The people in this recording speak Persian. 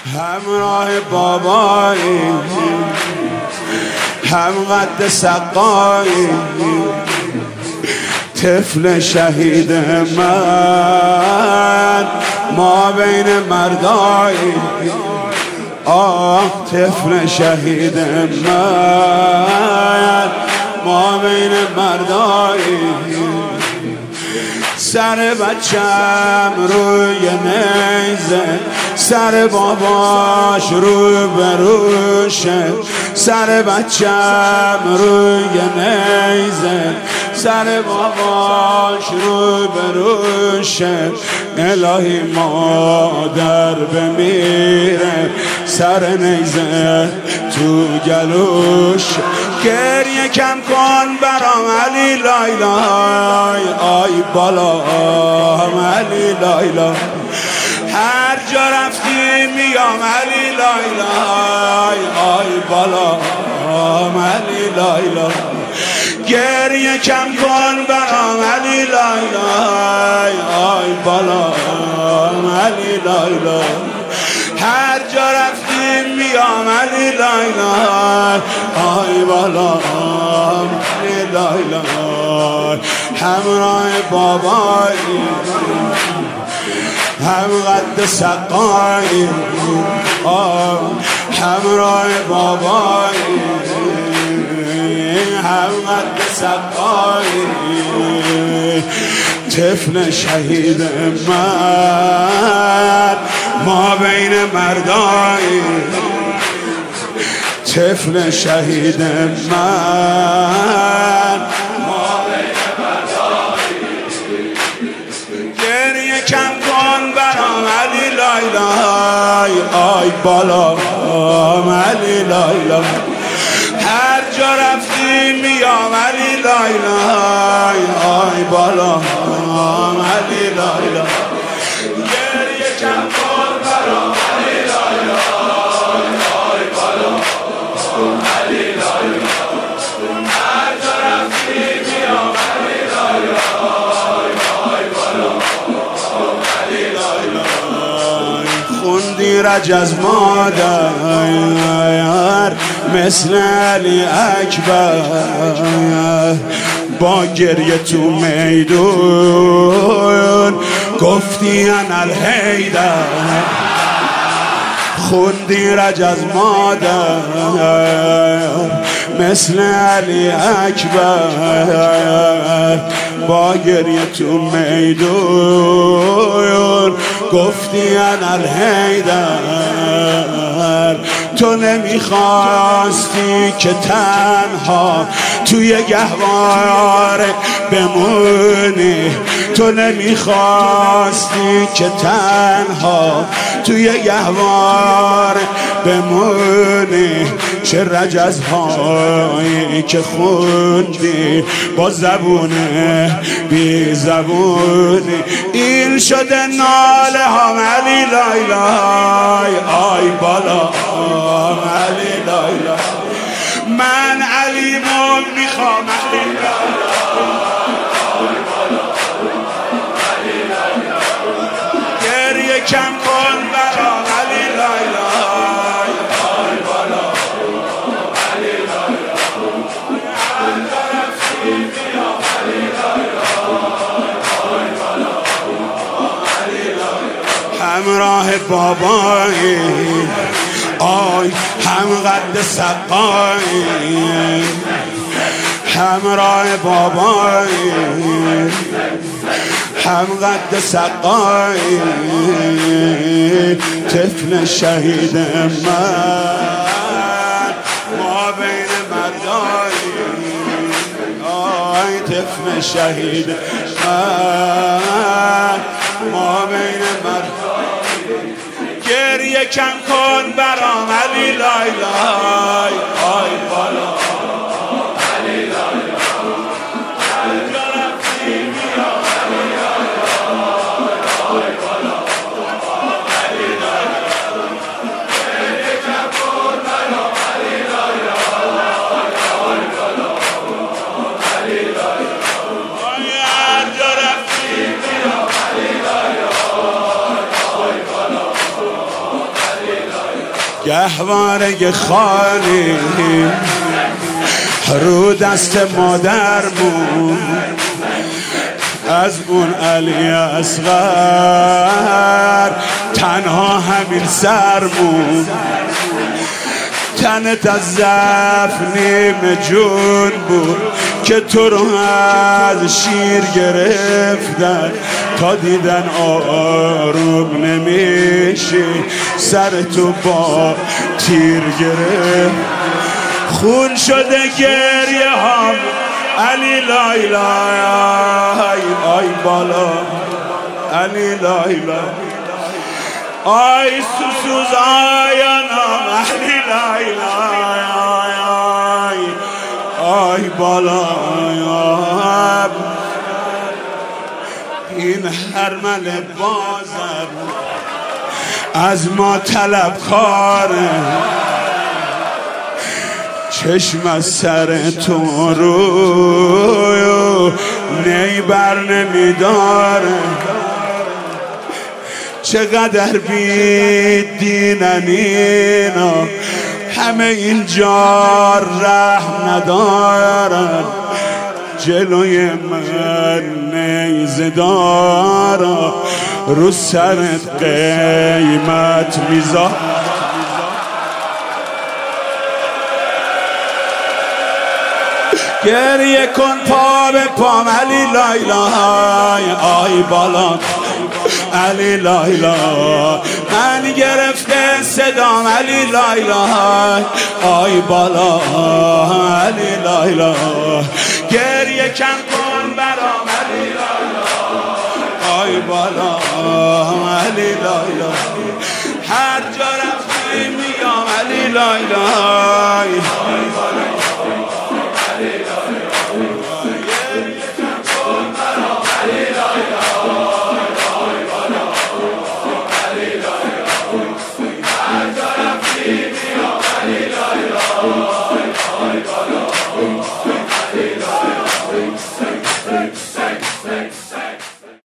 همراه بابایی، هم قد سقایی، طفل شهید من ما بین مردایی. آه طفل شهید من ما بین مردایی. سر بچم روی نیزه، سر باباش رو بروشه. سر بچم روی نیزه، سر باباش رو بروشه. الهی مادر بمیره، سر نیزه تو گلوش. گریه کم کن برام علی لایلای، آی بالا علی لایلای. هر جا رفتی میام علی لایلای، آی بالا علی لایلای. گریه کم کن برام علی لایلای، آی بالا علی لایلای. هر جا رفتی میام علی لایلای، آی بالا علی لایلای. همراه بابایی، هم قد سقایی، همراه بابایی، هم قد سقایی. طفل شهید من ما بین مردایی. طفل شهید من ما بین مردایی. گریه کم کن برام علی لایلای، آی بالا علی لایلای. هر جا رفتی میام علی لایلای، آی بالا علی لایلای. گریه کم کن برام علی لایلای، آی بالا علی لایلای. هر جا رفتی میام علی لایلای، آی بالا علی لایلای. خوندی رجز مادر مثل علی اکبر، با گریه تو میدون گفتی انا الحیدر. خوندی رجز مادر مثل علی اکبر، با گریه تو میدون گفتی انا الحیدر. تو نمیخواستی که تنها توی گهواره بمونی. تو نمیخواستی که تنها توی گهواره بمونی. چه رجزهایی که خوندی با زبون بی زبونی. این شده ناله هم علی لایلای، آی بالا علی لایلای. من علیمو میخوام علی لایلای، آی بالا علی لایلای. گریه کم کن برام علی لایلای، آی بالا علی لایلای. هر جا رفتی میام علی لایلای، آی بالا علی لایلای. همراه بابایی، آی هم قد سقایی، همراه بابایی، هم قد سقایی. طفل شهید من ما بین مردایی. آی طفل شهید من ما بین مردایی. گریه کم کن برام علی لایلای، آی بالا علی لایلای. هر جا رفتی میام علی لایلای، آی بالا علی لایلای. گریه کم کن برام علی لایلای، آی بالا علی لایلای. هر جا رفتی میام علی لایلای، آی بالا علی لایلای. گهواره خالی رو دست مادرمون، از اون علی اصغر تنها همین سرمون. تنت از ضعف نیمه جون بود که تو رو از شیر گرفتن، تا دیدن آروم نمیشی سر تو با تیر گرفت. خون شده گریه هم علی لای لای، آی بالا علی لای لای، آی سوسوز آیانم علی لای لای، آی بالا. این هرمل بازر از ما طلب خاره، چشم از سر تو رو نی بر نمیداره. چقدر بیدینن اینا، همه اینجا رحم ندارن، جلوی من نیزه دارا رو سرت قیمت میذار. گریه کن پا به پام علی لای لای، آی بالا علی لای لای، من گرفته صدام علی لای لای، آی بالا علی لای لای. گریه کن برام علی لای لای، آی بالا علی لای لای. هر جا رفتی میام علی لای لای، آی بالا